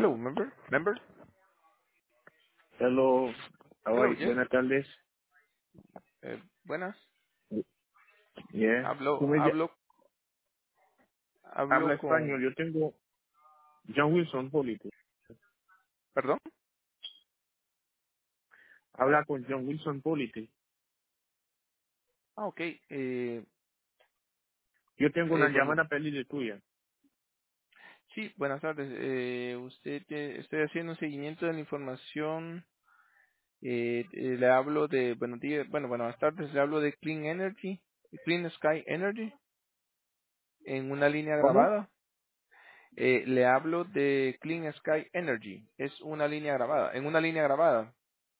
Hello, member. Hello, how are Hello, you? yes. Buenas tardes. Buenas. Yeah. Hablo, ¿Tú me ll- hablo, Habla hablo con, español? Yo tengo John Wilson Polity. perdón. Habla con John Wilson Polity. Ok. Yo tengo una Bueno, llamada perdida tuya. sí, buenas tardes. Estoy haciendo un seguimiento de la información. Le hablo de, buenos días, buenas tardes. Le hablo de Clean Energy, Clean Sky Energy, en una línea ¿Cómo? grabada. Le hablo de Clean Sky Energy. Es una línea grabada, en una línea grabada.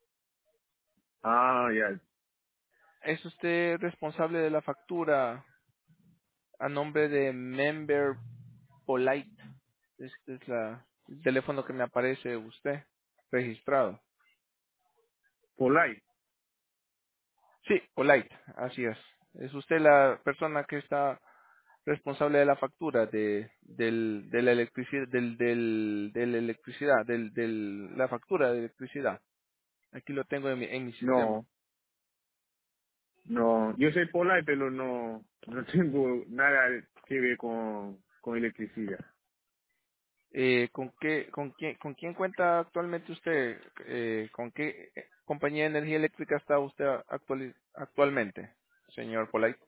Ah, ya. ¿Es usted responsable de la factura a nombre de Member Polite? Este es el teléfono que me aparece usted registrado. Polite. Sí, Polite, así es. Es usted la persona que está responsable de la factura de la electricidad, de la electricidad, la factura de electricidad. Aquí lo tengo en mi sistema. No, no. Yo soy Polite, pero no tengo nada que ver con electricidad. ¿Con quién cuenta actualmente usted? ¿Con qué compañía de energía eléctrica está usted actualmente, señor Polite?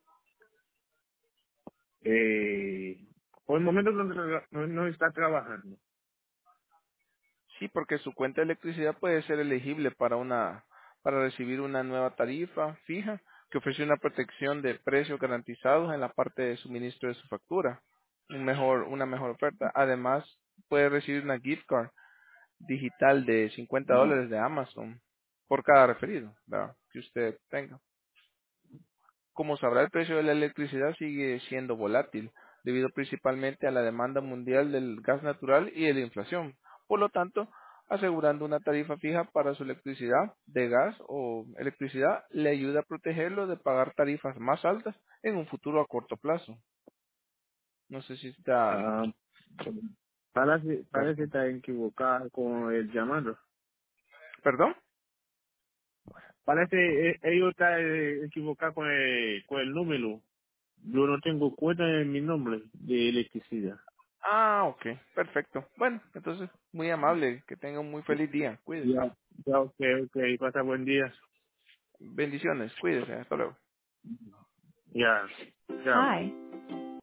Por el momento no está trabajando. Sí, porque su cuenta de electricidad puede ser elegible para recibir una nueva tarifa fija que ofrece una protección de precios garantizados en la parte de suministro de su factura, una mejor oferta. Además, puede recibir una gift card digital de $50 de Amazon por cada referido, ¿verdad? Que usted tenga. Como sabrá, el precio de la electricidad sigue siendo volátil, debido principalmente a la demanda mundial del gas natural y de la inflación. Por lo tanto, asegurando una tarifa fija para su electricidad, de gas o electricidad, le ayuda a protegerlo de pagar tarifas más altas en un futuro a corto plazo. No sé si está... Ah, parece estar equivocado con el llamado. ¿Perdón? Parece ellos están equivocados con el número. Yo no tengo cuenta en mi nombre de electricidad. Ah, ok, perfecto. Bueno, entonces, muy amable, que tenga un muy feliz día. Cuídese. Ya, ya, ok, pasa buen día. Bendiciones, cuídese, hasta luego. Ya, chao. Hi.